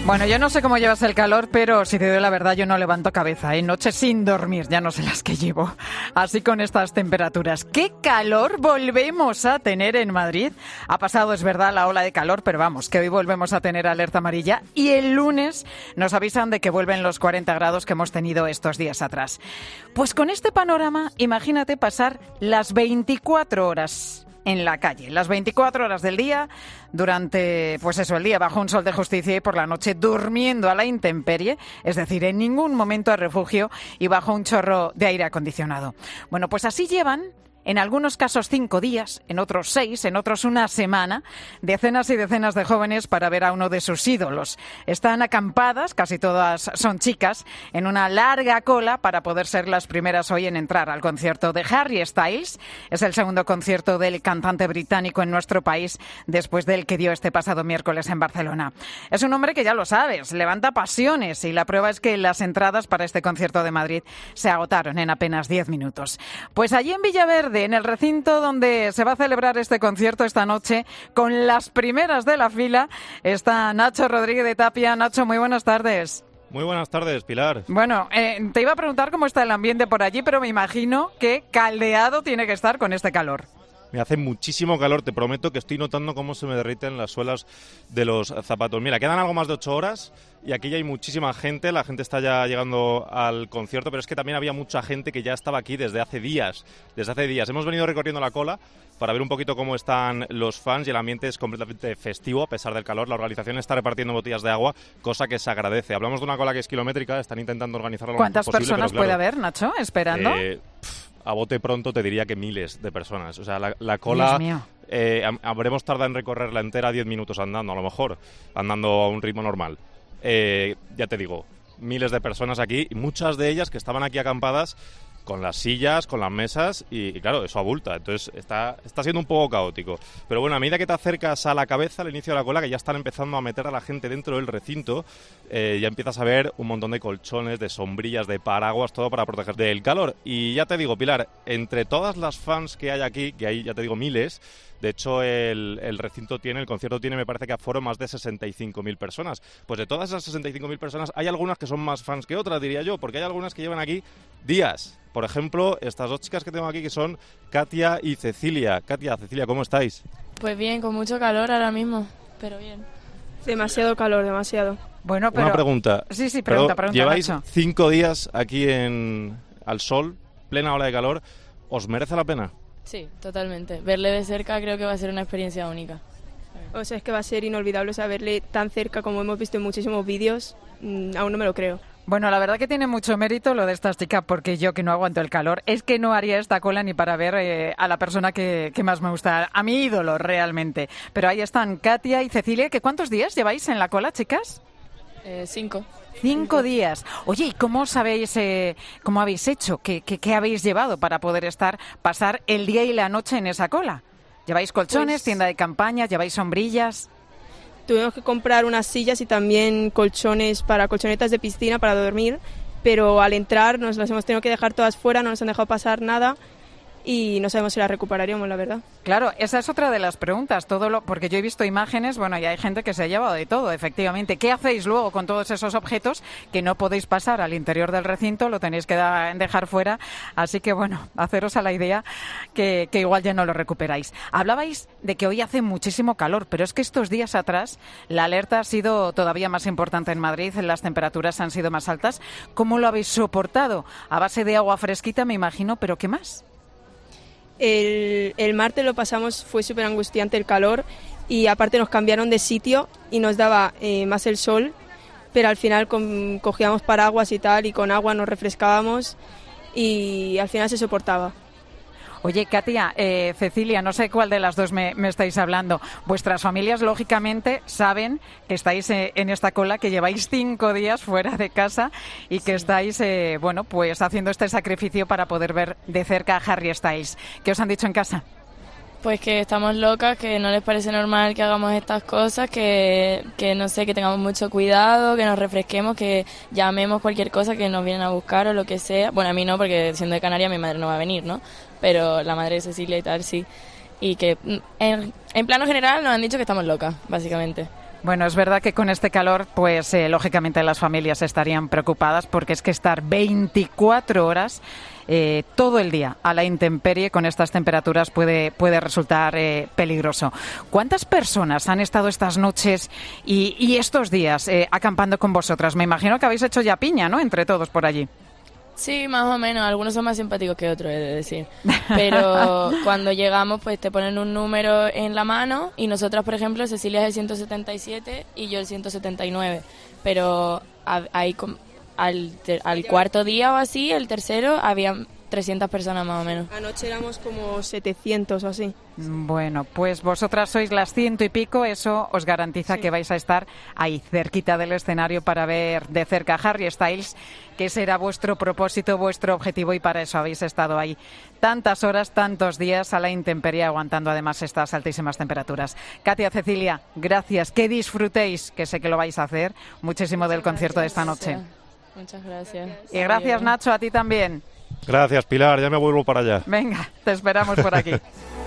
Bueno, yo no sé cómo llevas el calor, pero si te doy la verdad, yo no levanto cabeza. Noches sin dormir, ya no sé las que llevo. Así con estas temperaturas. ¡Qué calor volvemos a tener en Madrid! Ha pasado, es verdad, la ola de calor, pero vamos, que hoy volvemos a tener alerta amarilla. Y el lunes nos avisan de que vuelven los 40 grados que hemos tenido estos días atrás. Pues con este panorama, imagínate pasar las 24 horas en la calle, las 24 horas del día, durante, pues eso, el día bajo un sol de justicia y por la noche durmiendo a la intemperie, es decir, en ningún momento de refugio y bajo un chorro de aire acondicionado. Bueno, pues así llevan, en algunos casos 5 días, en otros 6, en otros una semana, decenas y decenas de jóvenes para ver a uno de sus ídolos. Están acampadas, casi todas son chicas, en una larga cola para poder ser las primeras hoy en entrar al concierto de Harry Styles. Es el segundo concierto del cantante británico en nuestro país, después del que dio este pasado miércoles en Barcelona. Es un hombre que, ya lo sabes, levanta pasiones y la prueba es que las entradas para este concierto de Madrid se agotaron en apenas 10 minutos. Pues allí en Villaverde, en el recinto donde se va a celebrar este concierto esta noche, con las primeras de la fila, está Nacho Rodríguez de Tapia. Nacho, muy buenas tardes. Muy buenas tardes, Pilar. Bueno, te iba a preguntar cómo está el ambiente por allí, pero me imagino que caldeado tiene que estar con este calor. Me hace muchísimo calor, te prometo que estoy notando cómo se me derriten las suelas de los zapatos. Mira, quedan algo más de 8 horas y aquí ya hay muchísima gente, la gente está ya llegando al concierto, pero es que también había mucha gente que ya estaba aquí desde hace días. Hemos venido recorriendo la cola para ver un poquito cómo están los fans y el ambiente es completamente festivo a pesar del calor. La organización está repartiendo botellas de agua, cosa que se agradece. Hablamos de una cola que es kilométrica, están intentando organizarlo lo mejor posible. ¿Cuántas personas puede haber, Nacho, esperando? A bote pronto te diría que miles de personas. O sea, la cola habremos tardado en recorrerla entera 10 minutos andando, a lo mejor, andando a un ritmo normal. Ya te digo, miles de personas aquí, y muchas de ellas que estaban aquí acampadas con las sillas, con las mesas, y claro, eso abulta. Entonces está siendo un poco caótico. Pero bueno, a medida que te acercas a la cabeza, al inicio de la cola, que ya están empezando a meter a la gente dentro del recinto, ya empiezas a ver un montón de colchones, de sombrillas, de paraguas, todo para proteger del calor. Y ya te digo, Pilar, entre todas las fans que hay aquí, que hay, ya te digo, miles. De hecho, el concierto tiene, me parece que aforo más de 65.000 personas. Pues de todas esas 65.000 personas, hay algunas que son más fans que otras, diría yo, porque hay algunas que llevan aquí días. Por ejemplo, estas dos chicas que tengo aquí, que son Katia y Cecilia. Katia, Cecilia, ¿cómo estáis? Pues bien, con mucho calor ahora mismo, pero bien. Demasiado calor, demasiado. Bueno, pero... Una pregunta. Sí, pregunta, lleváis Nacho. 5 días aquí al sol, plena ola de calor. ¿Os merece la pena? Sí, totalmente. Verle de cerca creo que va a ser una experiencia única. O sea, es que va a ser inolvidable, o sea, verle tan cerca como hemos visto en muchísimos vídeos, aún no me lo creo. Bueno, la verdad que tiene mucho mérito lo de estas chicas, porque yo, que no aguanto el calor, es que no haría esta cola ni para ver a la persona que más me gusta, a mi ídolo realmente. Pero ahí están Katia y Cecilia, que ¿cuántos días lleváis en la cola, chicas? 5. 5 días. Oye, ¿y cómo sabéis, cómo habéis hecho? ¿Qué habéis llevado para poder pasar el día y la noche en esa cola? ¿Lleváis colchones, tienda de campaña, lleváis sombrillas? Tuvimos que comprar unas sillas y también colchonetas de piscina para dormir, pero al entrar nos las hemos tenido que dejar todas fuera, no nos han dejado pasar nada y no sabemos si las recuperaríamos, la verdad. Claro, esa es otra de las preguntas, porque yo he visto imágenes, bueno, y hay gente que se ha llevado de todo, efectivamente. ¿Qué hacéis luego con todos esos objetos que no podéis pasar al interior del recinto, lo tenéis que dejar fuera? Así que, bueno, haceros a la idea que igual ya no lo recuperáis. Hablabais de que hoy hace muchísimo calor, pero es que estos días atrás la alerta ha sido todavía más importante en Madrid, las temperaturas han sido más altas. ¿Cómo lo habéis soportado? A base de agua fresquita, me imagino, pero ¿qué más? El martes lo pasamos, fue súper angustiante el calor y aparte nos cambiaron de sitio y nos daba más el sol, pero al final cogíamos paraguas y tal y con agua nos refrescábamos y al final se soportaba. Oye, Katia, Cecilia, no sé cuál de las dos me estáis hablando. Vuestras familias, lógicamente, saben que estáis en esta cola, que lleváis 5 días fuera de casa y que estáis, pues haciendo este sacrificio para poder ver de cerca a Harry Styles. ¿Qué os han dicho en casa? Pues que estamos locas, que no les parece normal que hagamos estas cosas, que no sé, que tengamos mucho cuidado, que nos refresquemos, que llamemos cualquier cosa, que nos vienen a buscar o lo que sea. Bueno, a mí no, porque siendo de Canarias mi madre no va a venir, ¿no? Pero la madre de Cecilia y tal, sí. Y que en plano general nos han dicho que estamos locas, básicamente. Bueno, es verdad que con este calor, pues lógicamente las familias estarían preocupadas porque es que estar 24 horas todo el día a la intemperie con estas temperaturas puede resultar peligroso. ¿Cuántas personas han estado estas noches y estos días acampando con vosotras? Me imagino que habéis hecho ya piña, ¿no?, entre todos por allí. Sí, más o menos. Algunos son más simpáticos que otros, he de decir. Pero cuando llegamos, pues te ponen un número en la mano y nosotras, por ejemplo, Cecilia es el 177 y yo el 179. Pero ahí al cuarto día o así, el tercero, había 300 personas más o menos. Anoche éramos como 700 o así. Bueno, pues vosotras sois las 100 y pico, eso os garantiza que vais a estar ahí cerquita del escenario para ver de cerca a Harry Styles, que será vuestro propósito, vuestro objetivo, y para eso habéis estado ahí tantas horas, tantos días a la intemperie, aguantando además estas altísimas temperaturas. Katia, Cecilia, gracias, que disfrutéis, que sé que lo vais a hacer muchísimo del concierto de esta noche. Muchas gracias. Y gracias, Nacho, a ti también. Gracias, Pilar, ya me vuelvo para allá. Venga, te esperamos por aquí.